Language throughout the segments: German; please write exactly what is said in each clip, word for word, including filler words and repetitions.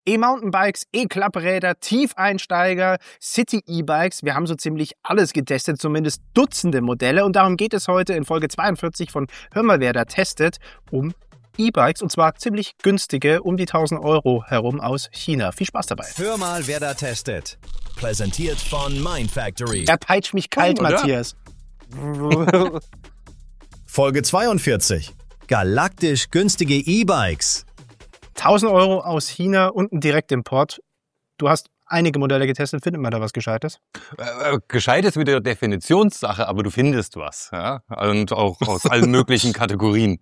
E-Mountainbikes, E-Klappräder, Tiefeinsteiger, City-E-Bikes. Wir haben so ziemlich alles getestet, zumindest Dutzende Modelle. Und darum geht es heute in Folge zweiundvierzig von Hör mal, wer da testet, um E-Bikes. Und zwar ziemlich günstige, um die tausend Euro herum aus China. Viel Spaß dabei. Hör mal, wer da testet. Präsentiert von Mindfactory. Er peitscht mich kalt, Oder? Matthias. Folge zweiundvierzig. Galaktisch günstige E-Bikes. tausend Euro aus China und ein Direktimport. Du hast einige Modelle getestet. Findet man da was Gescheites? Äh, gescheit ist wieder Definitionssache, aber du findest was. Ja? Und auch aus allen möglichen Kategorien.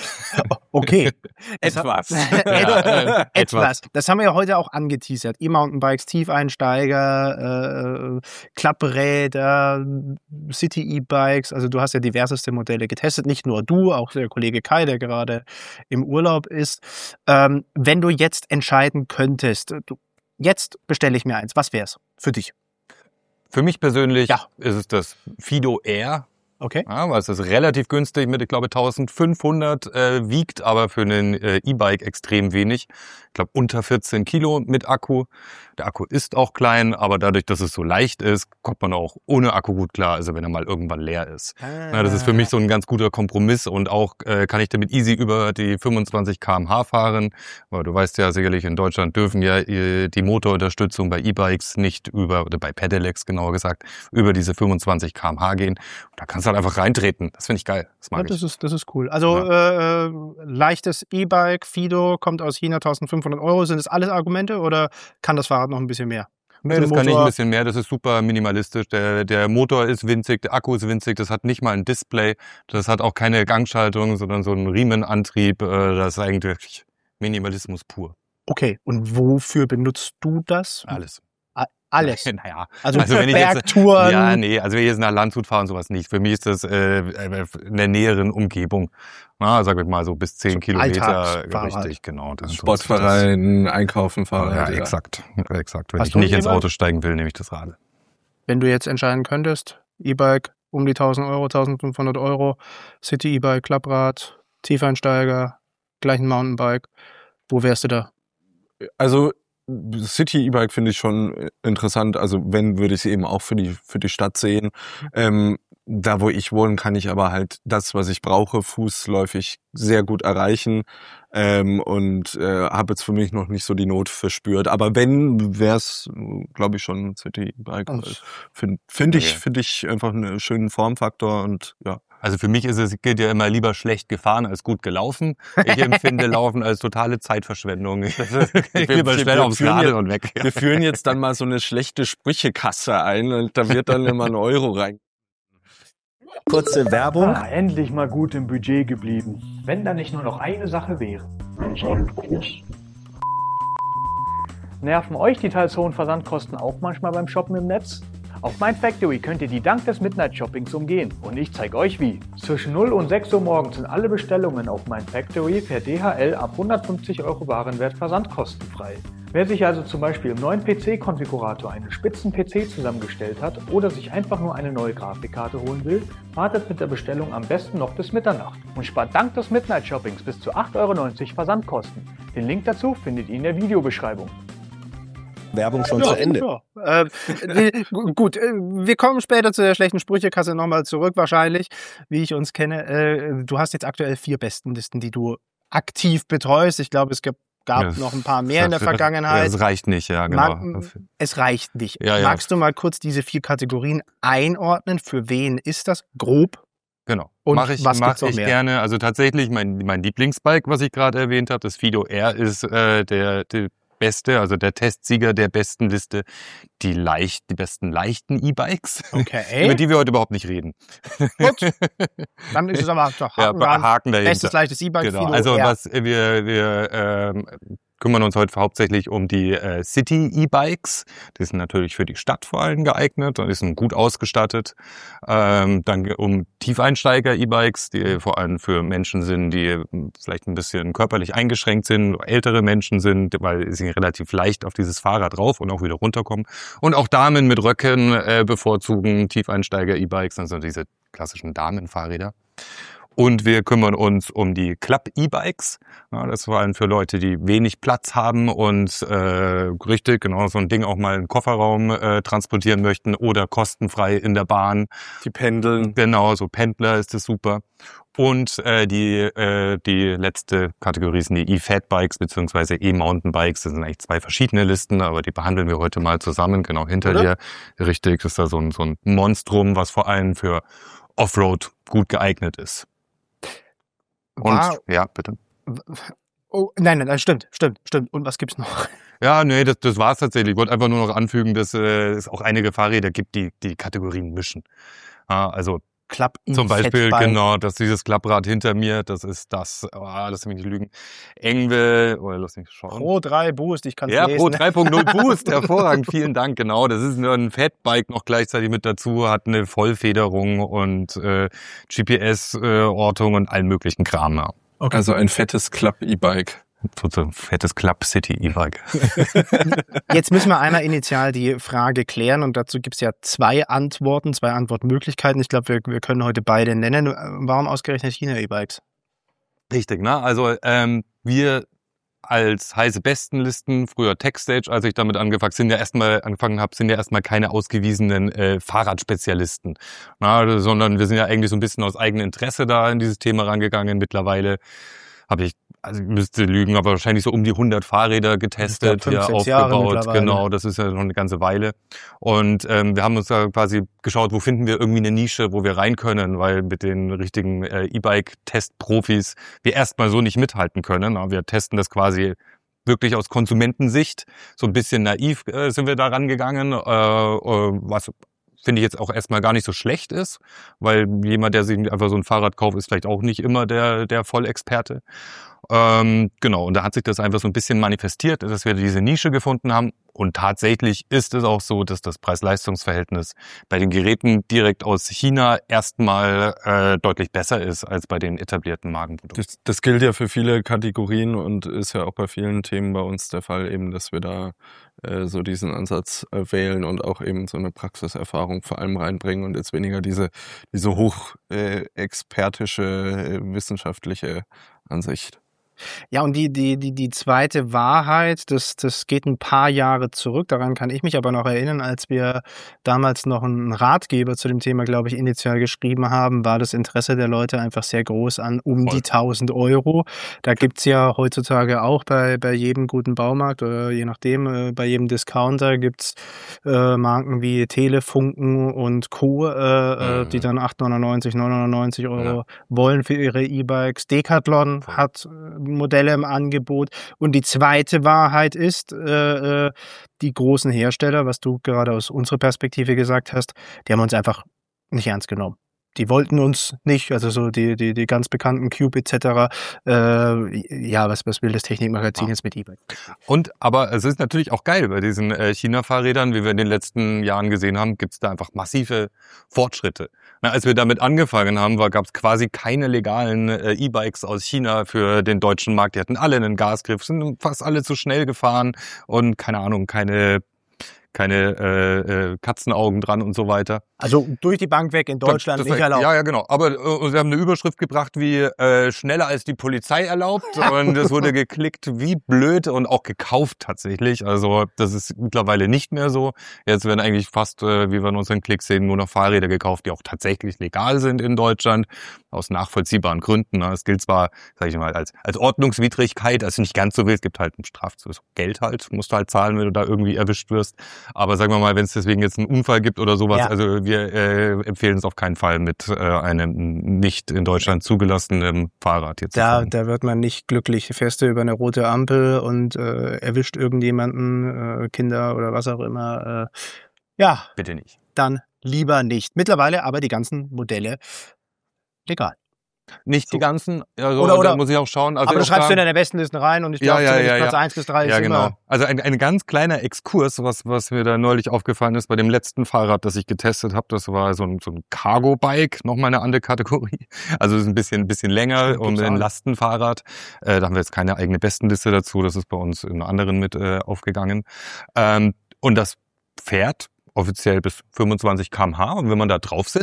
Okay. Etwas. Hat, ja, äh, etwas. Das haben wir ja heute auch angeteasert. E-Mountainbikes, Tiefeinsteiger, äh, Klappräder, City-E-Bikes. Also du hast ja diverseste Modelle getestet. Nicht nur du, auch der Kollege Kai, der gerade im Urlaub ist. Ähm, wenn du jetzt entscheiden könntest, du, jetzt bestelle ich mir eins. Was wär's für dich? Für mich persönlich Ja. ist es das Fido Air. Okay. Ja, weil es ist relativ günstig mit, ich glaube, eintausendfünfhundert äh, wiegt, aber für einen äh, E-Bike extrem wenig. Ich glaube, unter vierzehn Kilo mit Akku. Der Akku ist auch klein, aber dadurch, dass es so leicht ist, kommt man auch ohne Akku gut klar, also wenn er mal irgendwann leer ist. Ah. Ja, das ist für mich so ein ganz guter Kompromiss und auch äh, kann ich damit easy über die fünfundzwanzig Kilometer pro Stunde fahren. Weil du weißt ja sicherlich, in Deutschland dürfen ja äh, die Motorunterstützung bei E-Bikes nicht über, oder bei Pedelecs genauer gesagt, über diese fünfundzwanzig Kilometer pro Stunde gehen. Und da kannst du halt einfach reintreten. Das finde ich geil. Das mag Ja, das ich. ist, das ist cool. Also ja. äh, leichtes E-Bike, Fido, kommt aus China, eintausendfünfhundert Euro. Sind das alles Argumente oder kann das Fahrrad noch ein bisschen mehr? Nee, das kann ich ein bisschen mehr. Das ist super minimalistisch. Der, der Motor ist winzig, der Akku ist winzig. Das hat nicht mal ein Display. Das hat auch keine Gangschaltung, sondern so einen Riemenantrieb. Das ist eigentlich Minimalismus pur. Okay, und wofür benutzt du das? Alles. Alles? Naja, Also, also wenn ich jetzt, Bergtouren? ja, nee, also wenn ich jetzt nach Landshut fahre und sowas nicht. Für mich ist das äh, in der näheren Umgebung. Na, sag ich mal so bis zehn So Kilometer. Alltagsfahrrad. Richtig, genau. Das Sportverein, Einkaufen, Fahrrad. Ja, Ja, exakt. exakt. Wenn Hast ich du nicht ein ins E-Bike? Auto steigen will, nehme ich das Rad. Wenn du jetzt entscheiden könntest, E-Bike um die tausend Euro, eintausendfünfhundert Euro, City-E-Bike, Klapprad, Tiefeinsteiger, gleich ein Mountainbike, wo wärst du da? Also City-E-Bike finde ich schon interessant. Also wenn, würde ich es eben auch für die für die Stadt sehen. Ähm, da, wo ich wohne, kann ich aber halt das, was ich brauche, fußläufig sehr gut erreichen ähm, und äh, habe jetzt für mich noch nicht so die Not verspürt. Aber wenn, wäre es, glaube ich, schon ein City-E-Bike. Finde find ich, Okay. finde ich einfach einen schönen Formfaktor und ja. Also für mich ist es, gilt ja immer lieber schlecht gefahren als gut gelaufen. Ich empfinde Laufen als totale Zeitverschwendung. Ich will lieber schnell wir aufs führen Radl jetzt- und weg. Wir führen jetzt dann mal so eine schlechte Sprüchekasse ein und da wird dann immer ein Euro rein. Kurze Werbung. Ah, endlich mal gut im Budget geblieben. Wenn da nicht nur noch eine Sache wäre. Nerven euch die teils hohen Versandkosten auch manchmal beim Shoppen im Netz? Auf Mindfactory könnt ihr die dank des Midnight Shoppings umgehen. Und ich zeige euch wie. Zwischen null und sechs Uhr morgens sind alle Bestellungen auf Mindfactory per D H L ab hundertfünfzig Euro Warenwert versandkostenfrei. Wer sich also zum Beispiel im neuen P C-Konfigurator einen spitzen P C zusammengestellt hat oder sich einfach nur eine neue Grafikkarte holen will, wartet mit der Bestellung am besten noch bis Mitternacht und spart dank des Midnight Shoppings bis zu acht Euro neunzig Versandkosten. Den Link dazu findet ihr in der Videobeschreibung. Werbung schon zu Ende. Ja. Äh, äh, gut, äh, wir kommen später zu der schlechten Sprüchekasse nochmal zurück, wahrscheinlich, wie ich uns kenne. Äh, du hast jetzt aktuell vier Bestenlisten, die du aktiv betreust. Ich glaube, es gab, gab Ja, noch ein paar mehr in der das- Vergangenheit. Das reicht nicht, ja, genau. Mag, es reicht nicht. Ja, ja. Magst du mal kurz diese vier Kategorien einordnen? Für wen ist das? Grob? Genau. Und Mache ich, was mach gibt's noch ich mehr? gerne. Also tatsächlich, mein, mein Lieblingsbike, was ich gerade erwähnt habe, das Fido Air, ist äh, der, der beste, also der Testsieger der besten Liste, die leicht, die besten leichten E-Bikes, Okay. über die wir heute überhaupt nicht reden. Gut. Dann ist es aber doch Ja, Haken dran. Haken dahinter. Bestes leichtes E-Bike. Genau. Fido Also Air. was wir wir ähm, kümmern uns heute hauptsächlich um die äh, City-E-Bikes. Die sind natürlich für die Stadt vor allem geeignet und die sind gut ausgestattet. Ähm, dann um Tiefeinsteiger-E-Bikes, die vor allem für Menschen sind, die vielleicht ein bisschen körperlich eingeschränkt sind, ältere Menschen sind, weil sie relativ leicht auf dieses Fahrrad drauf und auch wieder runterkommen. Und auch Damen mit Röcken äh, bevorzugen Tiefeinsteiger-E-Bikes, also diese klassischen Damenfahrräder. Und wir kümmern uns um die Club-E-Bikes. Ja, das vor allem für Leute, die wenig Platz haben und äh, richtig, genau, so ein Ding auch mal in den Kofferraum äh, transportieren möchten oder kostenfrei in der Bahn. Die pendeln. Genau, so Pendler ist das super. Und äh, die äh, die letzte Kategorie sind die E-Fat-Bikes bzw. E-Mountainbikes. Das sind eigentlich zwei verschiedene Listen, aber die behandeln wir heute mal zusammen, genau hinter Oder? dir. Richtig, das ist da so ein, so ein Monstrum, was vor allem für Offroad gut geeignet ist. Und War, ja, bitte. oh, nein, nein, nein, stimmt, stimmt, stimmt. Und was gibt's noch? Ja, nee, das, das war's tatsächlich. Ich wollte einfach nur noch anfügen, dass äh, es auch einige Fahrräder gibt, die die Kategorien mischen. Ja, also Club zum Beispiel, E-Fat-Bike. genau, dass dieses Klapprad hinter mir, das ist das, oh, lass mich nicht lügen, Engel, oder lass mich schauen. Pro drei Boost, ich kann's Ja, lesen. Pro drei Punkt null Boost, hervorragend, vielen Dank, genau. Das ist nur ein Fatbike noch gleichzeitig mit dazu, hat eine Vollfederung und äh, G P S-Ortung äh, und allen möglichen Kram. Ja. Okay. Also ein fettes Club-E-Bike. So ein fettes Club City E-Bike. Jetzt müssen wir einmal initial die Frage klären und dazu gibt's ja zwei Antworten, zwei Antwortmöglichkeiten. Ich glaube, wir, wir können heute beide nennen. Warum ausgerechnet China-E-Bikes? Richtig, ne? Also ähm, wir als heiße Bestenlisten, früher Techstage, als ich damit angefangen, sind ja erstmal angefangen habe, sind ja erstmal keine ausgewiesenen äh, Fahrradspezialisten, na, sondern wir sind ja eigentlich so ein bisschen aus eigenem Interesse da in dieses Thema rangegangen. Mittlerweile habe ich, also ich müsste lügen, aber wahrscheinlich so um die hundert Fahrräder getestet, fünf, hier sechs Jahre aufgebaut. mittlerweile. Genau, das ist ja noch eine ganze Weile. Und ähm, wir haben uns da quasi geschaut, wo finden wir irgendwie eine Nische, wo wir rein können, weil mit den richtigen äh, E-Bike-Test-Profis wir erstmal so nicht mithalten können. Aber wir testen das quasi wirklich aus Konsumentensicht. So ein bisschen naiv äh, sind wir da rangegangen, äh, äh, was finde ich jetzt auch erstmal gar nicht so schlecht ist, weil jemand, der sich einfach so ein Fahrrad kauft, ist vielleicht auch nicht immer der der Vollexperte. Ähm, genau, und da hat sich das einfach so ein bisschen manifestiert, dass wir diese Nische gefunden haben. Und tatsächlich ist es auch so, dass das Preis-Leistungs-Verhältnis bei den Geräten direkt aus China erstmal äh, deutlich besser ist als bei den etablierten Markenprodukten. Das, das gilt ja für viele Kategorien und ist ja auch bei vielen Themen bei uns der Fall, eben, dass wir da äh, so diesen Ansatz äh, wählen und auch eben so eine Praxiserfahrung vor allem reinbringen und jetzt weniger diese diese hoch äh, expertische äh, wissenschaftliche Ansicht. Ja, und die, die, die, die zweite Wahrheit, das, das geht ein paar Jahre zurück. Daran kann ich mich aber noch erinnern, als wir damals noch einen Ratgeber zu dem Thema, glaube ich, initial geschrieben haben, war das Interesse der Leute einfach sehr groß an um Voll. die tausend Euro. Da gibt's ja heutzutage auch bei, bei jedem guten Baumarkt oder je nachdem, äh, bei jedem Discounter gibt's äh, Marken wie Telefunken und Co., äh, Mhm. die dann acht neunundneunzig, neun neunundneunzig Euro Ja. wollen für ihre E-Bikes. Decathlon Voll. hat äh, Modelle im Angebot. Und die zweite Wahrheit ist, äh, äh, die großen Hersteller, was du gerade aus unserer Perspektive gesagt hast, die haben uns einfach nicht ernst genommen. Die wollten uns nicht, also so die die die ganz bekannten Cube et cetera. Äh, ja, was was will das Technikmagazin Ah. jetzt mit E-Bike? Und aber es ist natürlich auch geil bei diesen äh, China-Fahrrädern, wie wir in den letzten Jahren gesehen haben, gibt es da einfach massive Fortschritte. Na, als wir damit angefangen haben, gab es quasi keine legalen äh, E-Bikes aus China für den deutschen Markt. Die hatten alle einen Gasgriff, sind fast alle zu schnell gefahren und keine Ahnung, keine keine äh, äh, Katzenaugen dran und so weiter. Also durch die Bank weg in Deutschland Das- nicht das- erlaubt. Ja, ja, genau. Aber äh, wir haben eine Überschrift gebracht wie äh, schneller als die Polizei erlaubt und es wurde geklickt wie blöd und auch gekauft tatsächlich. Also das ist mittlerweile nicht mehr so. Jetzt werden eigentlich fast, äh, wie wir in unseren Klicks sehen, nur noch Fahrräder gekauft, die auch tatsächlich legal sind in Deutschland, aus nachvollziehbaren Gründen. Ne? Es gilt zwar, sage ich mal, als als Ordnungswidrigkeit, also nicht ganz so wild. Es gibt halt einen Strafzug, Geld halt, musst du halt zahlen, wenn du da irgendwie erwischt wirst. Aber sagen wir mal, wenn es deswegen jetzt einen Unfall gibt oder sowas, Ja. also wir äh, empfehlen es auf keinen Fall mit äh, einem nicht in Deutschland zugelassenen Fahrrad jetzt. zu Da, fahren. da wird man nicht glücklich. Fährst du über eine rote Ampel und äh, erwischt irgendjemanden, äh, Kinder oder was auch immer. Äh, ja, Bitte nicht. dann lieber nicht. Mittlerweile aber die ganzen Modelle legal. Nicht So. die ganzen, also Oder- oder- da muss ich auch schauen. Also aber du auch schreibst da- du in deine Bestenlisten rein und ich Ja, glaube, ja, ja, Platz ja. eins bis drei Ja, ist genau. immer... Also ein, ein ganz kleiner Exkurs, was was mir da neulich aufgefallen ist bei dem letzten Fahrrad, das ich getestet habe. Das war so ein, so ein Cargo-Bike, nochmal eine andere Kategorie. Also ist ein bisschen ein bisschen länger Stimmt, und gibt's ein auch. Lastenfahrrad. Äh, da haben wir jetzt keine eigene Bestenliste dazu. Das ist bei uns in anderen mit äh, aufgegangen. Ähm, und das fährt offiziell bis fünfundzwanzig Kilometer pro Stunde und wenn man da drauf sitzt,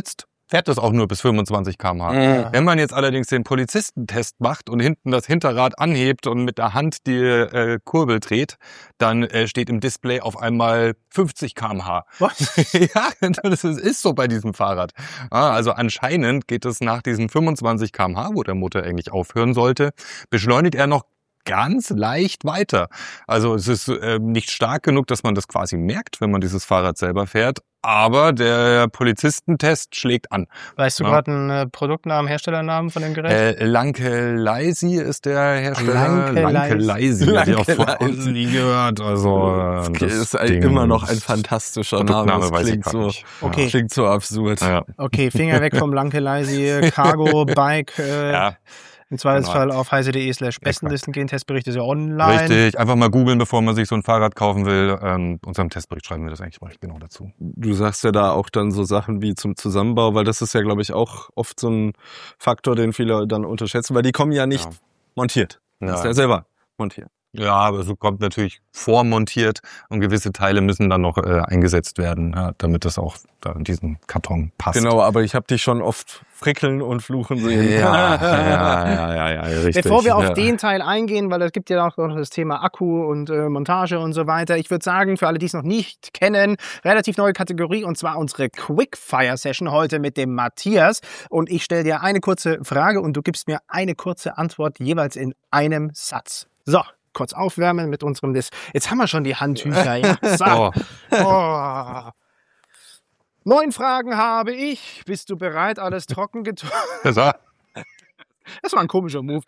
fährt das auch nur bis fünfundzwanzig Kilometer pro Stunde. Ja. Wenn man jetzt allerdings den Polizistentest macht und hinten das Hinterrad anhebt und mit der Hand die äh, Kurbel dreht, dann äh, steht im Display auf einmal fünfzig Kilometer pro Stunde. Was? Ja, das ist, ist so bei diesem Fahrrad. Ah, also anscheinend geht es nach diesen fünfundzwanzig Kilometer pro Stunde, wo der Motor eigentlich aufhören sollte, beschleunigt er noch ganz leicht weiter. Also es ist äh, nicht stark genug, dass man das quasi merkt, wenn man dieses Fahrrad selber fährt. Aber der Polizistentest schlägt an. Weißt du Ja. gerade einen äh, Produktnamen, Herstellernamen von dem Gerät? Äh, Lanke Leisi ist der Hersteller. Lanke Lanke Leisi. Lanke Hab ich auch von Leisi. nie gehört. Also äh, Das das ist ein, Ding immer noch ein ist- fantastischer Name. Produktname Das weiß ich klingt grad so, nicht. Okay. klingt so absurd. Ja. Okay, Finger weg vom Lanke Leisi, Cargo, Bike, äh, Ja, im Zweifelsfall genau. auf heise.de slash Bestenlisten gehen. Testbericht ist ja online. richtig. Einfach mal googeln, bevor man sich so ein Fahrrad kaufen will. Ähm, unserem Testbericht schreiben wir das eigentlich mal genau dazu. Du sagst ja da auch dann so Sachen wie zum Zusammenbau, weil das ist ja, glaube ich, auch oft so ein Faktor, den viele dann unterschätzen, weil die kommen ja nicht Ja. montiert. Das Ja. ist ja selber montiert. Ja, aber es kommt natürlich vormontiert und gewisse Teile müssen dann noch äh, eingesetzt werden, ja, damit das auch da in diesen Karton passt. Genau, aber ich habe dich schon oft frickeln und fluchen sehen. Ja, ja, ja, ja, ja, richtig. Bevor wir auf ja. den Teil eingehen, weil es gibt ja auch noch das Thema Akku und äh, Montage und so weiter. Ich würde sagen, für alle, die es noch nicht kennen, relativ neue Kategorie und zwar unsere Quickfire-Session heute mit dem Matthias. Und ich stelle dir eine kurze Frage und du gibst mir eine kurze Antwort jeweils in einem Satz. So, kurz aufwärmen mit unserem Dis. Jetzt haben wir schon die Handtücher. Ja. So. Oh, Oh. Neun Fragen habe ich. Bist du bereit, alles trocken getan? das war, Das war ein komischer Move.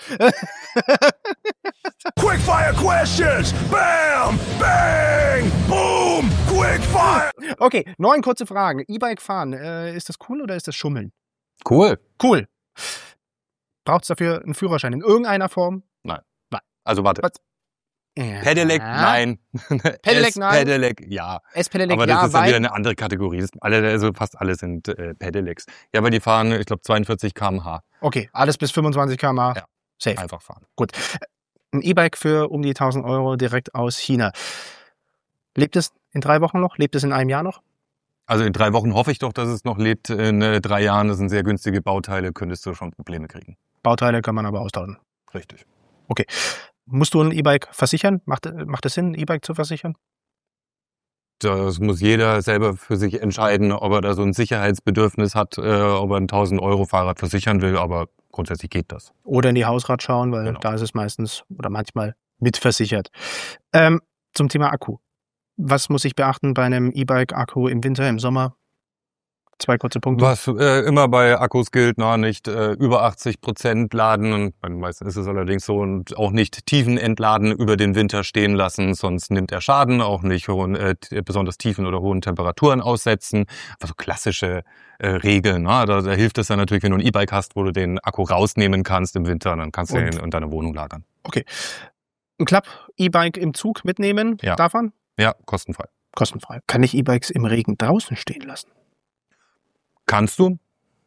Quickfire questions! Bam! Bang! Boom! Quickfire! Okay, neun kurze Fragen. E-Bike fahren, äh, ist das cool oder ist das Schummeln? cool. Cool. Braucht es dafür einen Führerschein in irgendeiner Form? Also warte. Was? Ja. Pedelec, nein. Pedelec, nein. Pedelec, ja. S-Pedelec, Aber das ja, ist dann weil... wieder eine andere Kategorie. Das, alle, also fast alle sind äh, Pedelecs. Ja, aber die fahren, ich glaube, zweiundvierzig Kilometer pro Stunde. Okay, alles bis fünfundzwanzig Kilometer pro Stunde. Ja. Safe. Einfach fahren. Gut. Ein E-Bike für um die tausend Euro direkt aus China. Lebt es in drei Wochen noch? Lebt es in einem Jahr noch? Also in drei Wochen hoffe ich doch, dass es noch lebt. In äh, drei Jahren, das sind sehr günstige Bauteile, könntest du schon Probleme kriegen. Bauteile kann man aber austauschen. Richtig. Musst du ein E-Bike versichern? Macht, macht es Sinn, ein E-Bike zu versichern? Das muss jeder selber für sich entscheiden, ob er da so ein Sicherheitsbedürfnis hat, äh, ob er ein tausend Euro Fahrrad versichern will, aber grundsätzlich geht das. Oder in die Hausrat schauen, weil Genau. da ist es meistens oder manchmal mitversichert. Ähm, zum Thema Akku. Was muss ich beachten bei einem E-Bike-Akku im Winter, im Sommer? Zwei kurze Punkte. Was äh, immer bei Akkus gilt, na, nicht äh, über achtzig Prozent laden und meistens ist es allerdings so und auch nicht tiefen Entladen über den Winter stehen lassen, sonst nimmt er Schaden, auch nicht hohen, äh, besonders tiefen oder hohen Temperaturen aussetzen. Also klassische äh, Regeln, na, da, da hilft es dann natürlich, wenn du ein E-Bike hast, wo du den Akku rausnehmen kannst im Winter, dann kannst du Und? ihn in deiner Wohnung lagern. Okay. Ein Klapp-E-Bike im Zug mitnehmen? Ja. Darf man? Ja, kostenfrei. Kostenfrei. Kann ich E-Bikes im Regen draußen stehen lassen? Kannst du?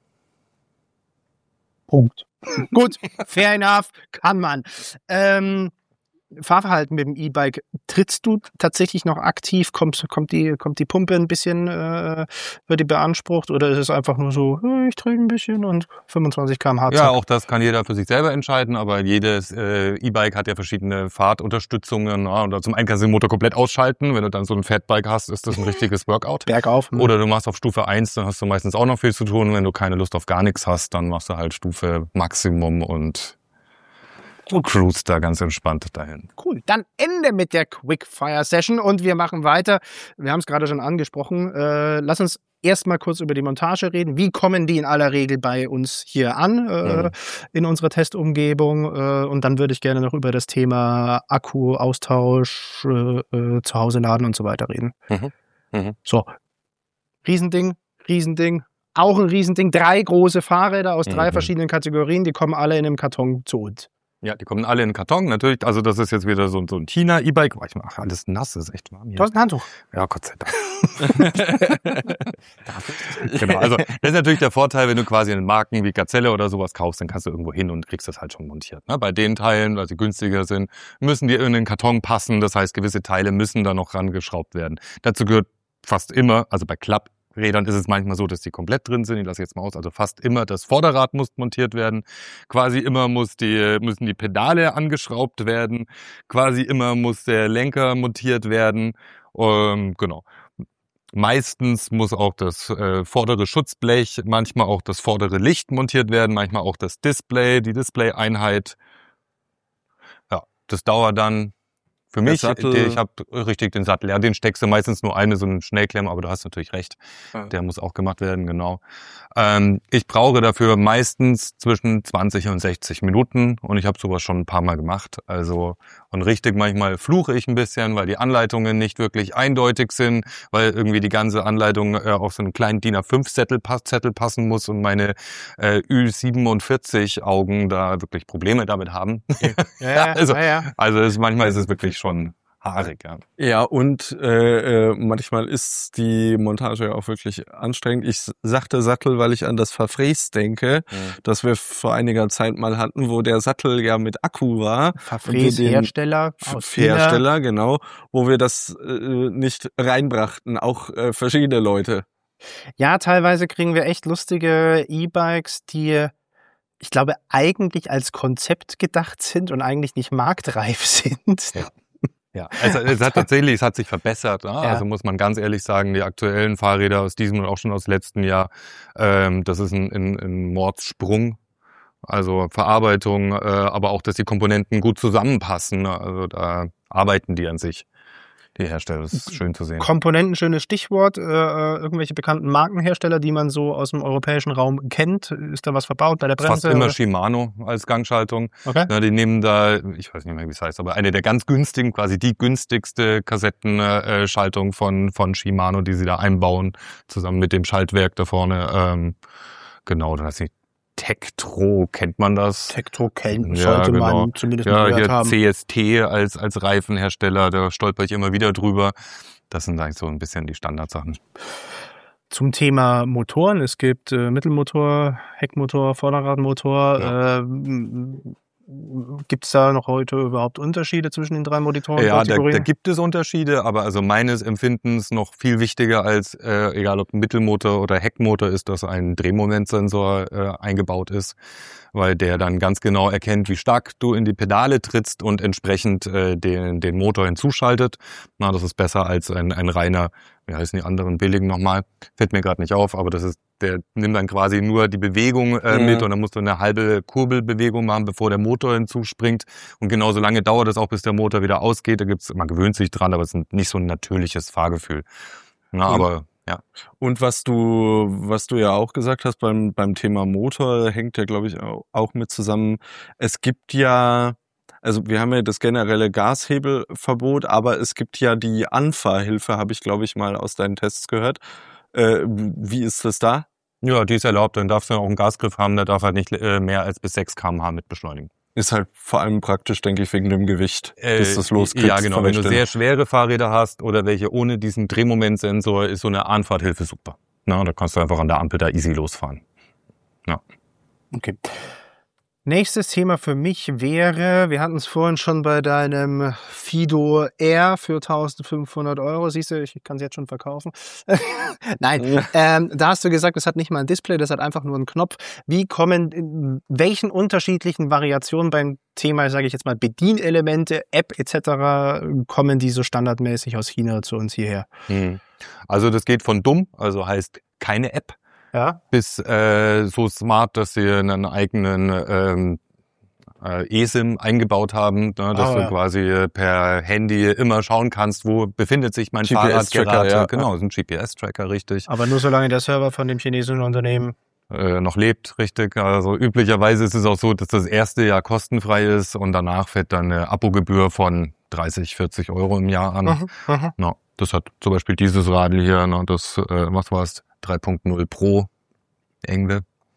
Punkt. Gut, fair enough, kann man. Ähm, Fahrverhalten mit dem E-Bike, trittst du tatsächlich noch aktiv? Kommt, kommt, die, kommt die Pumpe ein bisschen, äh, wird die beansprucht oder ist es einfach nur so, äh, ich trete ein bisschen und fünfundzwanzig Kilometer pro Stunde? Ja, auch das kann jeder für sich selber entscheiden, aber jedes äh, E-Bike hat ja verschiedene Fahrtunterstützungen. Ja, und zum einen kannst du den Motor komplett ausschalten. Wenn du dann so ein Fatbike hast, ist das ein richtiges Workout. Bergauf. hm. Oder du machst auf Stufe eins, dann hast du meistens auch noch viel zu tun. Wenn du keine Lust auf gar nichts hast, dann machst du halt Stufe Maximum und du cruist da ganz entspannt dahin. Cool. Dann Ende mit der Quickfire-Session und wir machen weiter. Wir haben es gerade schon angesprochen. Äh, lass uns erstmal kurz über die Montage reden. Wie kommen die in aller Regel bei uns hier an, äh, Mhm. in unserer Testumgebung? Äh, und dann würde ich gerne noch über das Thema Akku, Austausch, äh, äh, zu Hause laden und so weiter reden. Mhm. Mhm. So. Riesending, Riesending. Auch ein Riesending. Drei große Fahrräder aus drei Mhm. verschiedenen Kategorien, die kommen alle in einem Karton zu uns. Ja, die kommen alle in den Karton, natürlich. Also das ist jetzt wieder so, so ein China-E-Bike. Boah, ich mach alles nass, ist echt warm hier. Du hast ein Handtuch. Ja, Gott sei Dank. Genau, also das ist natürlich der Vorteil, wenn du quasi einen Marken wie Gazelle oder sowas kaufst, dann kannst du irgendwo hin und kriegst das halt schon montiert. Ne? Bei den Teilen, weil sie günstiger sind, müssen die in den Karton passen. Das heißt, gewisse Teile müssen da noch rangeschraubt werden. Dazu gehört fast immer, also bei Klapp Rädern ist es manchmal so, dass die komplett drin sind. Ich lasse jetzt mal aus. Also fast immer das Vorderrad muss montiert werden. Quasi immer muss die, müssen die Pedale angeschraubt werden. Quasi immer muss der Lenker montiert werden. Ähm, genau. Meistens muss auch das äh, vordere Schutzblech, manchmal auch das vordere Licht montiert werden, manchmal auch das Display, die Display-Einheit. Ja, das dauert dann für mich, Sattel. der, ich habe richtig den Sattel. Ja, den steckst du meistens nur eine, so einen Schnellklemmer, aber du hast natürlich recht. Ja. Der muss auch gemacht werden, genau. Ähm, ich brauche dafür meistens zwischen zwanzig und sechzig Minuten und ich habe sowas schon ein paar Mal gemacht. Also und richtig manchmal fluche ich ein bisschen, weil die Anleitungen nicht wirklich eindeutig sind, weil irgendwie die ganze Anleitung äh, auf so einen kleinen D I N A fünf Zettel, Zettel passen muss und meine äh, Ü siebenundvierzig Augen da wirklich Probleme damit haben. Ja, ja, also, ja, ja. also es, manchmal ist es wirklich schon haarig, ja. Ja, und äh, äh, manchmal ist die Montage ja auch wirklich anstrengend. Ich sagte Sattel, weil ich an das Verfräs denke, Mhm. das wir vor einiger Zeit mal hatten, wo der Sattel ja mit Akku war. Verfräs Hersteller aus China. Hersteller, genau, wo wir das äh, nicht reinbrachten, auch äh, verschiedene Leute. Ja, teilweise kriegen wir echt lustige E-Bikes, die, ich glaube, eigentlich als Konzept gedacht sind und eigentlich nicht marktreif sind. Ja. Ja, also es hat tatsächlich, es hat sich verbessert. Ne? Ja. Also muss man ganz ehrlich sagen, die aktuellen Fahrräder aus diesem und auch schon aus letzten Jahr, ähm, das ist ein, ein, ein Mordssprung. Also Verarbeitung, äh, aber auch, dass die Komponenten gut zusammenpassen. Ne? Also da arbeiten die an sich, die Hersteller. Das ist schön zu sehen. Komponenten, schönes Stichwort. Äh, irgendwelche bekannten Markenhersteller, die man so aus dem europäischen Raum kennt. Ist da was verbaut bei der Bremse? Fast immer oder? Shimano als Gangschaltung. Okay. Ja, die nehmen da, ich weiß nicht mehr, wie es heißt, aber eine der ganz günstigen, quasi die günstigste Kassettenschaltung von von Shimano, die sie da einbauen, zusammen mit dem Schaltwerk da vorne. Ähm, genau, da weiß ich, Tektro, kennt man das? Tektro kennt, Ja, sollte genau. man zumindest Ja, mal gehört hier haben. C S T als als Reifenhersteller, da stolper ich immer wieder drüber. Das sind eigentlich so ein bisschen die Standardsachen. Zum Thema Motoren. Es gibt äh, Mittelmotor, Heckmotor, Vorderradmotor. Ja. Äh, gibt es da noch heute überhaupt Unterschiede zwischen den drei Motoren? Ja, da, da gibt es Unterschiede, aber also meines Empfindens noch viel wichtiger als, äh, egal ob Mittelmotor oder Heckmotor ist, dass ein Drehmomentsensor äh, eingebaut ist, weil der dann ganz genau erkennt, wie stark du in die Pedale trittst und entsprechend äh, den, den Motor hinzuschaltet. Na, das ist besser als ein, ein reiner, wie heißen die anderen billigen nochmal? Fällt mir gerade nicht auf, aber das ist, der nimmt dann quasi nur die Bewegung äh, Ja. mit und dann musst du eine halbe Kurbelbewegung machen, bevor der Motor hinzuspringt. Und genauso lange dauert es auch, bis der Motor wieder ausgeht. Da gibt's, man gewöhnt sich dran, aber es ist nicht so ein natürliches Fahrgefühl. Na, Und- aber ja. Und was du, was du ja auch gesagt hast beim, beim Thema Motor, hängt ja, glaube ich, auch, auch mit zusammen. Es gibt ja, also wir haben ja das generelle Gashebelverbot, aber es gibt ja die Anfahrhilfe, habe ich, glaube ich, mal aus deinen Tests gehört. Äh, wie ist das da? Ja, die ist erlaubt. Dann darfst du auch einen Gasgriff haben, der darf halt nicht äh, mehr als bis sechs Kilometer pro Stunde mit beschleunigen. Ist halt vor allem praktisch, denke ich, wegen dem Gewicht, Äh, dass das loskriegst. Ja, genau. von Wenn der du Stelle. sehr schwere Fahrräder hast oder welche ohne diesen Drehmomentsensor, ist so eine Anfahrthilfe super. Na, da kannst du einfach an der Ampel da easy losfahren. Okay. Nächstes Thema für mich wäre, wir hatten es vorhin schon bei deinem Fido R für eintausendfünfhundert Euro. Siehst du, ich kann es jetzt schon verkaufen. Nein, ähm, da hast du gesagt, es hat nicht mal ein Display, das hat einfach nur einen Knopf. Wie kommen, in welchen unterschiedlichen Variationen beim Thema, sage ich jetzt mal, Bedienelemente, App et cetera, kommen die so standardmäßig aus China zu uns hierher? Hm. Also das geht von dumm, also heißt keine App, Ja, bis äh, so smart, dass sie einen eigenen ähm, äh, eSIM eingebaut haben, ne, dass Ah, du ja. quasi per Handy immer schauen kannst, wo befindet sich mein G P S-Tracker, Fahrrad gerade. ja. Genau, ist ein G P S-Tracker, richtig. aber nur solange der Server von dem chinesischen Unternehmen. Äh, noch lebt, richtig. Also üblicherweise ist es auch so, dass das erste Jahr kostenfrei ist und danach fällt dann eine Abogebühr von dreißig, vierzig Euro im Jahr an. Mhm, mhm. No, das hat zum Beispiel dieses Radl hier, no, das, äh, was war's, drei Punkt null Pro, Engle.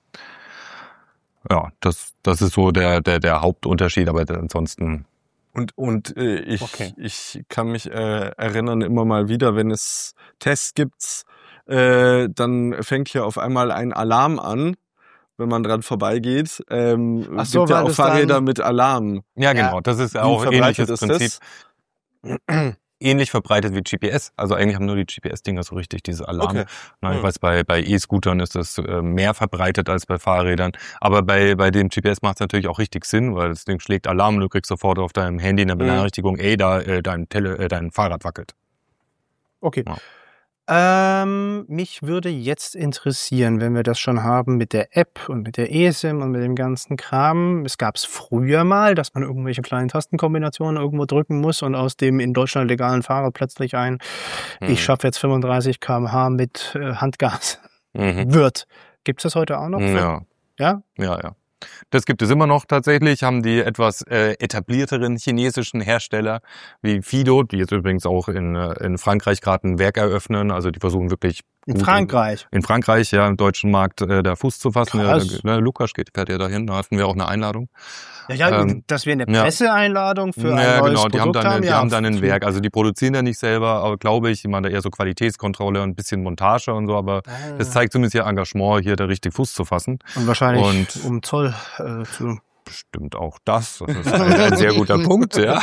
Ja, das, das ist so der, der, der Hauptunterschied, aber ansonsten, Und, und äh, ich, Okay. ich kann mich äh, erinnern immer mal wieder, wenn es Tests gibt, äh, dann fängt hier auf einmal ein Alarm an, wenn man dran vorbeigeht. Ähm, Ach es so, gibt ja weil auch das dann- Fahrräder mit Alarm. ja Ja. genau, das ist Wie auch verbreitet ähnliches ist Prinzip. das? ähnlich verbreitet wie G P S. Also eigentlich haben nur die G P S-Dinger so richtig diese Alarme. Okay. Na, ich Mhm. weiß, bei, bei E-Scootern ist das äh, mehr verbreitet als bei Fahrrädern. Aber bei, bei dem G P S macht es natürlich auch richtig Sinn, weil das Ding schlägt Alarm und du kriegst sofort auf deinem Handy eine Benachrichtigung, ey, da äh, dein, Tele, äh, dein Fahrrad wackelt. Okay. Ja. Ähm, mich würde jetzt interessieren, wenn wir das schon haben mit der App und mit der eSIM und mit dem ganzen Kram. Es gab es früher mal, dass man irgendwelche kleinen Tastenkombinationen irgendwo drücken muss und aus dem in Deutschland legalen Fahrrad plötzlich ein Mhm. ich schaffe jetzt fünfunddreißig Kilometer pro Stunde mit äh, Handgas Mhm. wird. Gibt es das heute auch noch? Ja. Ja? Ja, ja. Das gibt es immer noch tatsächlich, haben die etwas äh, etablierteren chinesischen Hersteller wie Fido, die jetzt übrigens auch in, äh, in Frankreich gerade ein Werk eröffnen, also die versuchen wirklich In gut Frankreich. In, in Frankreich, ja, im deutschen Markt äh, da Fuß zu fassen. Ja, Krass. da, ne, Lukas geht, fährt ja dahin, da hatten wir auch eine Einladung. Ja, ja, Ähm, dass wir eine ja. Presseeinladung für ein Ja, neues genau, die haben Produkt dann, haben. die ja, haben dann ein Werk, also die produzieren ja nicht selber, aber glaube ich, die machen da eher so Qualitätskontrolle und ein bisschen Montage und so, aber Ah. das zeigt zumindest ihr Engagement, hier da richtig Fuß zu fassen. Und wahrscheinlich Und- um Zoll äh, zu... Bestimmt auch das. Das ist ein, ein sehr guter Punkt, ja.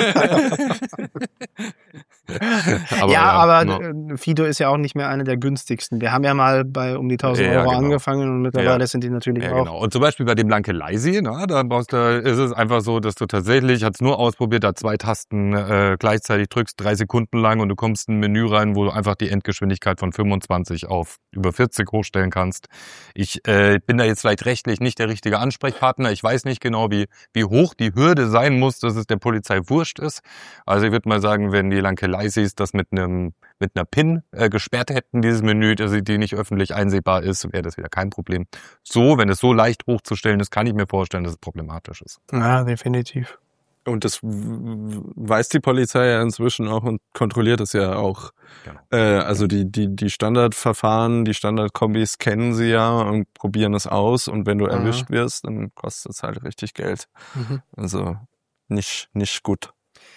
aber, ja, aber no. äh, Fido ist ja auch nicht mehr eine der günstigsten. Wir haben ja mal bei um die tausend Ja, Euro genau. angefangen und mittlerweile Ja. sind die natürlich Ja, auch... genau. Und zum Beispiel bei dem Blanke Leisi, na, da, brauchst du, ist es einfach so, dass du tatsächlich, ich hatte es nur ausprobiert, da zwei Tasten äh, gleichzeitig drückst, drei Sekunden lang und du kommst in ein Menü rein, wo du einfach die Endgeschwindigkeit von fünfundzwanzig auf über vierzig hochstellen kannst. Ich äh, bin da jetzt vielleicht rechtlich nicht der richtige Ansprechpartner. Ich weiß nicht genau, wie, wie hoch die Hürde sein muss, dass es der Polizei wurscht ist. Also ich würde mal sagen, wenn die Blanke Leisis das mit einem mit einer PIN äh, gesperrt hätten, dieses Menü, dass die nicht öffentlich einsehbar ist, wäre das wieder kein Problem. So, wenn es so leicht hochzustellen ist, kann ich mir vorstellen, dass es problematisch ist. Ja, definitiv. Und das w- w- weiß die Polizei ja inzwischen auch und kontrolliert es ja auch. Genau. Äh, also die, die, die Standardverfahren, die Standardkombis kennen sie ja und probieren es aus. Und wenn du Mhm. erwischt wirst, dann kostet es halt richtig Geld. Mhm. Also nicht, nicht gut.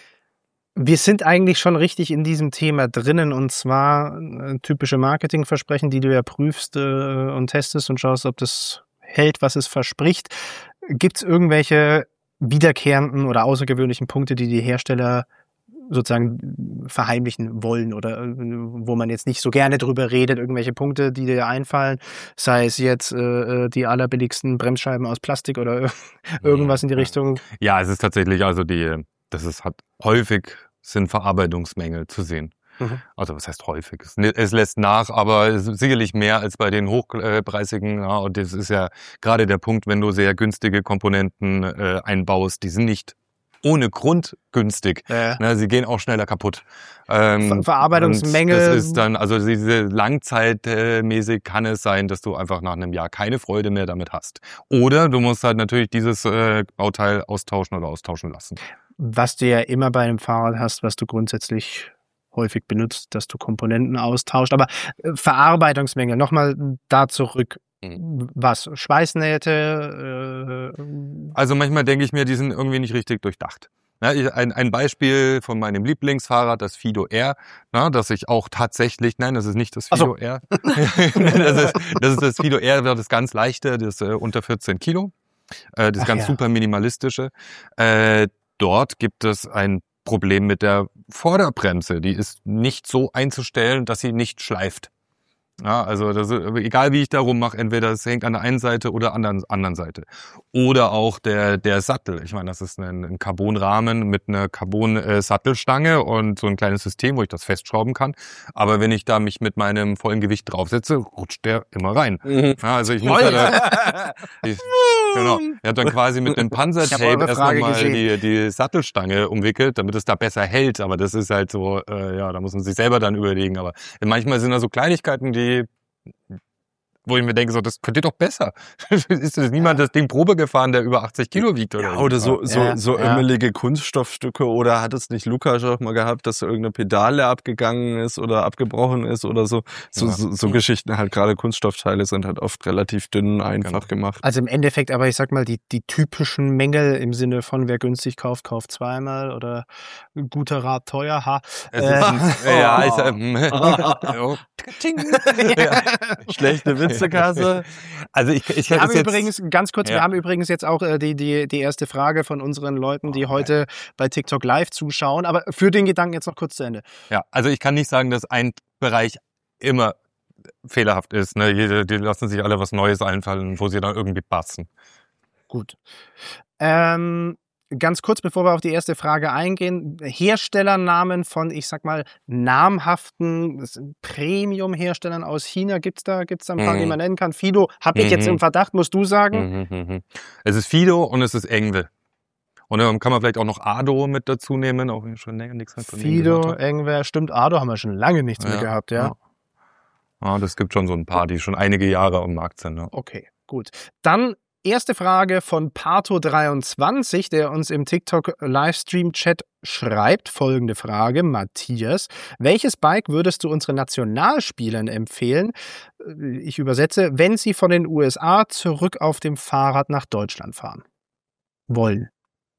Wir sind eigentlich schon richtig in diesem Thema drinnen und zwar äh, typische Marketingversprechen, die du ja prüfst äh, und testest und schaust, ob das hält, was es verspricht. Gibt es irgendwelche wiederkehrenden oder außergewöhnlichen Punkte, die die Hersteller sozusagen verheimlichen wollen oder äh, wo man jetzt nicht so gerne drüber redet, irgendwelche Punkte, die dir einfallen, sei es jetzt äh, die allerbilligsten Bremsscheiben aus Plastik oder irgendwas in die Richtung? Ja, es ist tatsächlich, also die, das ist, hat häufig sind Verarbeitungsmängel zu sehen. Mhm. Also was heißt häufig? Es, es lässt nach, aber es ist sicherlich mehr als bei den hochpreisigen. Ja, und das ist ja gerade der Punkt, wenn du sehr günstige Komponenten äh, einbaust, die sind nicht ohne Grund günstig. Ja. Ne, sie gehen auch schneller kaputt. Ähm, Ver- Verarbeitungsmängel. und Das ist dann, also diese langzeitmäßig kann es sein, dass du einfach nach einem Jahr keine Freude mehr damit hast. Oder du musst halt natürlich dieses äh, Bauteil austauschen oder austauschen lassen. Was du ja immer bei einem Fahrrad hast, was du grundsätzlich häufig benutzt, dass du Komponenten austauscht. Aber äh, Verarbeitungsmängel, nochmal da zurück. Mhm. Was? Schweißnähte? Äh, Also manchmal denke ich mir, die sind irgendwie nicht richtig durchdacht. Ja, ich, ein, ein Beispiel von meinem Lieblingsfahrrad, das Fido Air, na, das ich auch tatsächlich, nein, das ist nicht das Fido Ach so. Air. das, ist, das ist das Fido Air, das ganz leichte, das äh, unter vierzehn Kilo. Äh, das Ach ganz ja. super minimalistische. Äh, dort gibt es ein Problem mit der Vorderbremse. Die ist nicht so einzustellen, dass sie nicht schleift. Ja, also das ist, egal wie ich darum mache, entweder es hängt an der einen Seite oder an der anderen Seite. Oder auch der der Sattel. Ich meine, das ist ein, ein Carbonrahmen mit einer Carbon-Sattelstange und so ein kleines System, wo ich das festschrauben kann. Aber wenn ich da mich mit meinem vollen Gewicht draufsetze, rutscht der immer rein. Mhm. Ja, also ich muss ja da, ich, genau. Er hat dann quasi mit einem Ich hab Panzertape eure erst Frage nochmal gesehen. die, die Sattelstange umwickelt, damit es da besser hält. Aber das ist halt so, äh, ja, da muss man sich selber dann überlegen. Aber manchmal sind da so Kleinigkeiten, die wo ich mir denke, so, das könnt ihr doch besser. Ist das niemand das Ding Probe gefahren, der über achtzig Kilo wiegt oder Ja, oder so, so, Ja, so ja. ömmelige Kunststoffstücke, oder hat es nicht Lukas auch mal gehabt, dass irgendeine Pedale abgegangen ist oder abgebrochen ist oder so. So, Ja. so, so Geschichten halt, gerade Kunststoffteile sind halt oft relativ dünn einfach Genau. gemacht. Also im Endeffekt, aber ich sag mal, die, die typischen Mängel im Sinne von wer günstig kauft, kauft zweimal oder guter Rat teuer, ha. Es Äh, ist, ja, ich, ähm, oh, ting. Ja. Schlechte Witze Muskelkasse. Also ich, ich Wir haben jetzt, übrigens, ganz kurz, Ja. wir haben übrigens jetzt auch äh, die, die, die erste Frage von unseren Leuten, die heute bei TikTok live zuschauen. Aber für den Gedanken jetzt noch kurz zu Ende. Ja, also ich kann nicht sagen, dass ein Bereich immer fehlerhaft ist. Ne? Jede, die lassen sich alle was Neues einfallen, wo sie dann irgendwie passen. Gut. Ähm, ganz kurz, bevor wir auf die erste Frage eingehen, Herstellernamen von, ich sag mal, namhaften Premium-Herstellern aus China, gibt's da, gibt's da ein paar, Mhm. die man nennen kann? Fido, habe ich jetzt Mhm. im Verdacht, musst du sagen? Mhm, mhm. Es ist Fido und es ist Engwe. Und dann kann man vielleicht auch noch Ado mit dazu nehmen, auch wenn ich schon länger nichts mehr von denen Fido, gehört habe. irgendwer, stimmt, Ado haben wir schon lange nichts mehr Ja, gehabt, ja. ja. Ja, das gibt schon so ein paar, die schon einige Jahre am Markt sind. Ja. Okay, gut. Dann erste Frage von Pato dreiundzwanzig, der uns im TikTok-Livestream-Chat schreibt. Folgende Frage, Matthias. Welches Bike würdest du unseren Nationalspielern empfehlen? Ich übersetze, wenn sie von den U S A zurück auf dem Fahrrad nach Deutschland fahren wollen.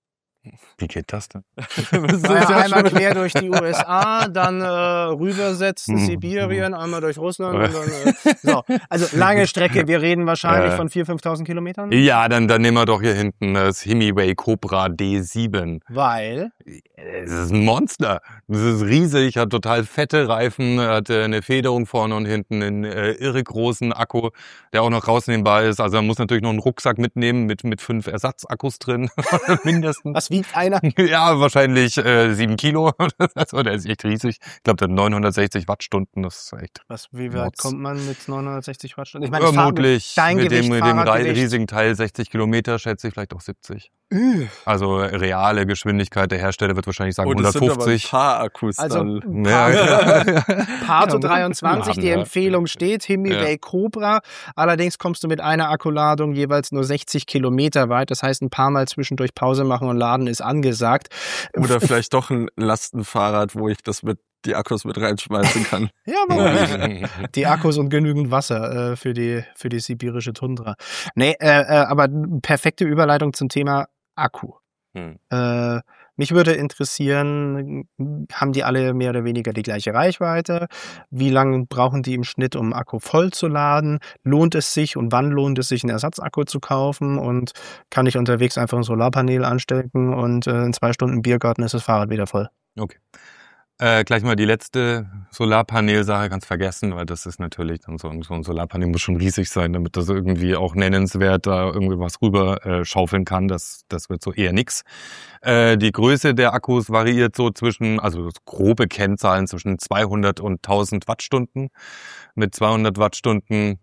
Wie geht das denn? Naja, einmal quer durch die U S A, dann äh, rübersetzen Mhm. Sibirien, einmal durch Russland und dann, äh, so. Also lange Strecke, wir reden wahrscheinlich Äh. von viertausend, fünftausend Kilometern. Ja, dann, dann nehmen wir doch hier hinten das Himiway Cobra D sieben. Weil, Es ist ein Monster. Das ist riesig, hat total fette Reifen, hat äh, eine Federung vorne und hinten, einen äh, irre großen Akku, der auch noch rausnehmbar ist. Also man muss natürlich noch einen Rucksack mitnehmen mit, mit fünf Ersatzakkus drin, mindestens. was wiegt einer? Ja, wahrscheinlich äh, sieben Kilo. Also der ist echt riesig. Ich glaube, der hat neunhundertsechzig Wattstunden. Das ist echt Was, wie weit Mords. kommt man mit neunhundertsechzig Wattstunden? Ich meine, ich fahre vermutlich dein mit Gewicht, dem, mit dem rei- Fahrradgewicht. riesigen Teil sechzig Kilometer, schätze ich, vielleicht auch siebzig. Also reale Geschwindigkeit, der Hersteller wird wahrscheinlich sagen Und es sind aber ein hundertfünfzig. paar Akkus Also dann. Ja, ja. Pato Ja, dreiundzwanzig, die ja. Empfehlung steht, Himiway Ja. Cobra. Allerdings kommst du mit einer Akkuladung jeweils nur sechzig Kilometer weit. Das heißt, ein paar Mal zwischendurch Pause machen und laden ist angesagt. Oder vielleicht doch ein Lastenfahrrad, wo ich das mit die Akkus mit reinschmeißen kann. Ja, warum nicht? Die Akkus und genügend Wasser äh, für die für die sibirische Tundra. Nee, äh, äh, aber perfekte Überleitung zum Thema Akku. Hm. Äh, mich würde interessieren, haben die alle mehr oder weniger die gleiche Reichweite? Wie lange brauchen die im Schnitt, um Akku voll zu laden? Lohnt es sich und wann lohnt es sich, einen Ersatzakku zu kaufen? Und kann ich unterwegs einfach ein Solarpanel anstecken und äh, in zwei Stunden Biergarten ist das Fahrrad wieder voll? Okay. Äh, gleich mal die letzte Solarpanel-Sache ganz vergessen, weil das ist natürlich dann so ein, so ein Solarpanel muss schon riesig sein, damit das irgendwie auch nennenswert da irgendwie was rüber äh, schaufeln kann. Das, das wird so eher nix. Äh, die Größe der Akkus variiert so zwischen, also grobe Kennzahlen zwischen zweihundert und tausend Wattstunden. Mit zweihundert Wattstunden,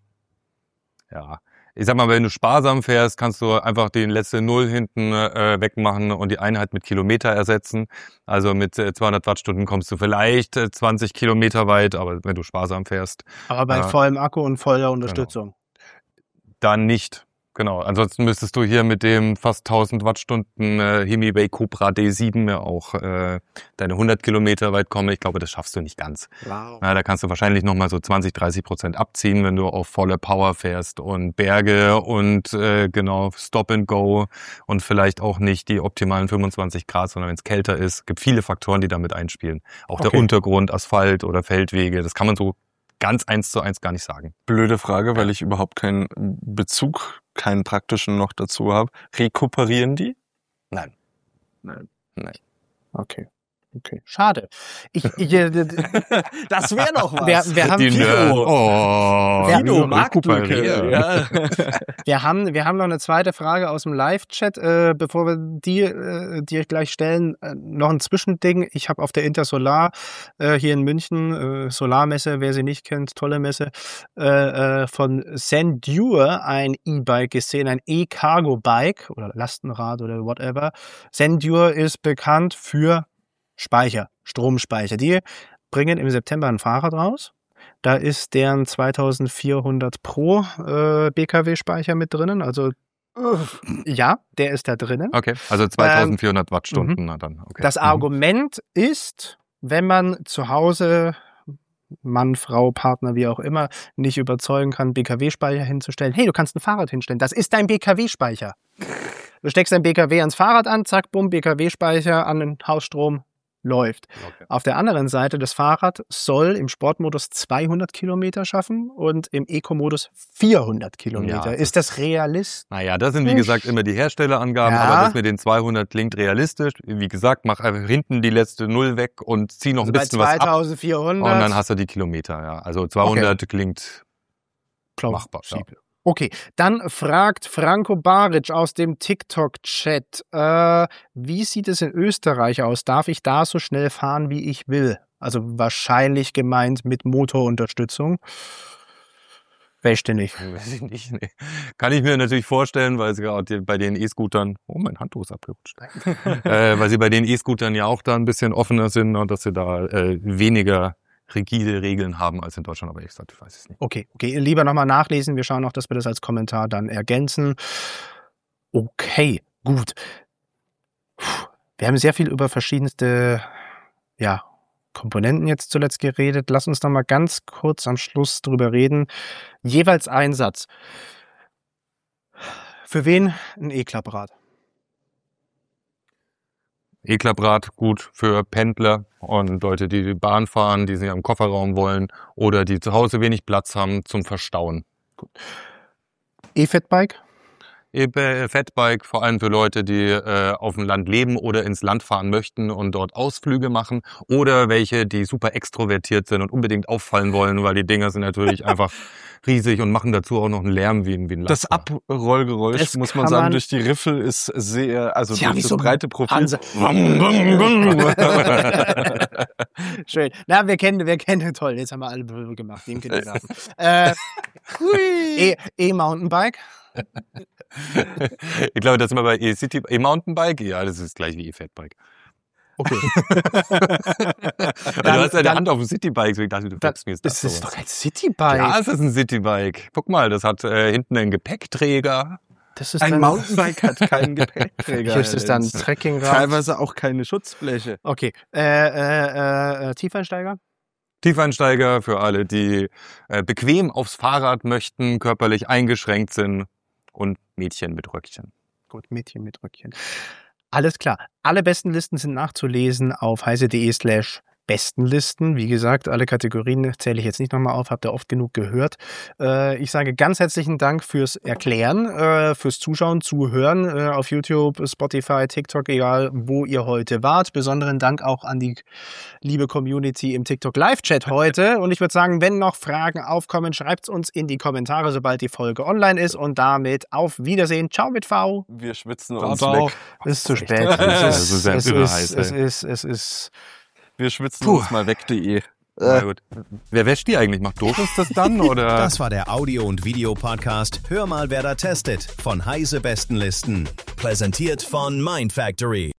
ja, ich sag mal, wenn du sparsam fährst, kannst du einfach die letzte Null hinten äh, wegmachen und die Einheit mit Kilometer ersetzen. Also mit äh, zweihundert Wattstunden kommst du vielleicht äh, zwanzig Kilometer weit, aber wenn du sparsam fährst, Aber bei Ja. vollem Akku und voller Unterstützung. dann nicht. Genau, ansonsten müsstest du hier mit dem fast tausend Wattstunden äh, Himiway Cobra D sieben ja auch äh, deine hundert Kilometer weit kommen. Ich glaube, das schaffst du nicht ganz. Wow. Ja, da kannst du wahrscheinlich nochmal so zwanzig, dreißig Prozent abziehen, wenn du auf volle Power fährst und Berge und äh, genau Stop and Go und vielleicht auch nicht die optimalen fünfundzwanzig Grad, sondern wenn es kälter ist. Gibt viele Faktoren, die damit einspielen. Auch Okay. der Untergrund, Asphalt oder Feldwege, das kann man so ganz eins zu eins gar nicht sagen. Blöde Frage, weil ich überhaupt keinen Bezug, keinen praktischen noch dazu habe. Rekuperieren die? Nein. Nein. Nein. Okay. Okay. Schade. Ich, ich, äh, Das wäre doch was. wir, wir haben Die viele, Nerd. Oh, Ja, Fido, recuperieren. Marktlücke. Ja. Wir haben, wir haben noch eine zweite Frage aus dem Live-Chat. Äh, bevor wir die äh, dir gleich stellen, äh, noch ein Zwischending. Ich habe auf der Intersolar äh, hier in München, äh, Solarmesse, wer sie nicht kennt, tolle Messe, äh, äh, von Sendure ein E-Bike gesehen, ein E-Cargo-Bike oder Lastenrad oder whatever. Sendure ist bekannt für Speicher, Stromspeicher. Die bringen im September ein Fahrrad raus. Da ist deren zweitausendvierhundert Pro äh, B K W-Speicher mit drinnen. Also ja, der ist da drinnen. Okay, also zweitausendvierhundert Wattstunden. Na dann, okay. Das Mhm. Argument ist, wenn man zu Hause Mann, Frau, Partner, wie auch immer, nicht überzeugen kann, B K W-Speicher hinzustellen. Hey, du kannst ein Fahrrad hinstellen. Das ist dein B K W-Speicher. Du steckst dein B K W ans Fahrrad an, zack, bumm, B K W-Speicher an den Hausstrom, läuft. Okay. Auf der anderen Seite, das Fahrrad soll im Sportmodus zweihundert Kilometer schaffen und im Eco-Modus vierhundert Kilometer. Ja, ist das realistisch? Naja, das sind wie gesagt immer die Herstellerangaben, Ja. aber das mit den zweihundert klingt realistisch. Wie gesagt, mach einfach hinten die letzte Null weg und zieh noch Also ein bei bisschen was ab zweitausendvierhundert. und dann hast du die Kilometer. Ja. Also zweihundert klingt machbar. Ja. Okay, dann fragt Franco Baric aus dem TikTok-Chat, äh, wie sieht es in Österreich aus? Darf ich da so schnell fahren, wie ich will? Also wahrscheinlich gemeint mit Motorunterstützung. Weißt du nicht. Weiß ich nicht. Nee. Kann ich mir natürlich vorstellen, weil sie gerade bei den E-Scootern, oh, mein Handtuch ist abgerutscht, äh, weil sie bei den E-Scootern ja auch da ein bisschen offener sind und dass sie da äh, weniger rigide Regeln haben als in Deutschland, aber ich sag, ich weiß es nicht. Okay, okay, lieber nochmal nachlesen. Wir schauen noch, dass wir das als Kommentar dann ergänzen. Okay, gut. Wir haben sehr viel über verschiedenste, ja, Komponenten jetzt zuletzt geredet. Lass uns noch mal ganz kurz am Schluss drüber reden. Jeweils ein Satz. Für wen ein E-Klapprad? E-Klapprad gut für Pendler und Leute, die die Bahn fahren, die sich am Kofferraum wollen oder die zu Hause wenig Platz haben zum Verstauen. E-Fatbike? E-Fatbike vor allem für Leute, die äh, auf dem Land leben oder ins Land fahren möchten und dort Ausflüge machen oder welche, die super extrovertiert sind und unbedingt auffallen wollen, weil die Dinger sind natürlich einfach riesig und machen dazu auch noch einen Lärm wie ein, wie ein Das Laster. Abrollgeräusch, Das muss man kann sagen, man- durch die Riffel ist sehr, also Ja, durch wie das so ein breite Profil. Panzer. Schön. Na, wir kennen, wir kennen, toll, jetzt haben wir alle drüber gemacht, den Kindergarten. äh, E- E-Mountainbike? Ich glaube, das sind wir bei E-City, E-Mountainbike. Ja, das ist gleich wie E-Fatbike. Okay. Weil du hast ja die Hand auf dem Citybike, deswegen dachte ich, du fragst mir jetzt das. Das ist sowas. doch ein Citybike. Ja, es ist ein Citybike. Guck mal, das hat äh, hinten einen Gepäckträger. Das ist Ein dann, Mountainbike hat keinen Gepäckträger. Ist es dann ein Das ist Trekkingrad? teilweise auch keine Schutzbleche. Okay. Äh, äh, äh, Tiefeinsteiger? Tiefeinsteiger für alle, die äh, bequem aufs Fahrrad möchten, körperlich eingeschränkt sind und Mädchen mit Röckchen. Gut, Mädchen mit Röckchen. Alles klar. Alle besten Listen sind nachzulesen auf heise.de slash Bestenlisten. Wie gesagt, alle Kategorien zähle ich jetzt nicht nochmal auf, habt ihr oft genug gehört. Äh, ich sage ganz herzlichen Dank fürs Erklären, äh, fürs Zuschauen, Zuhören äh, auf YouTube, Spotify, TikTok, egal wo ihr heute wart. Besonderen Dank auch an die liebe Community im TikTok Live-Chat heute. Und ich würde sagen, wenn noch Fragen aufkommen, schreibt es uns in die Kommentare, sobald die Folge online ist. Und damit auf Wiedersehen. Ciao mit V. Wir schwitzen Ciao, uns ciao. weg. Es ist zu spät. Das Es ist ja es irre ist, heiß, es ey. ist, es ist, Wir schwitzen Puh. uns mal weg.de. Na gut. Wer wäscht die eigentlich? Macht Doris das dann? Oder? Das war der Audio- und Videopodcast Hör mal, wer da testet von Heise Bestenlisten. Präsentiert von Mind Factory.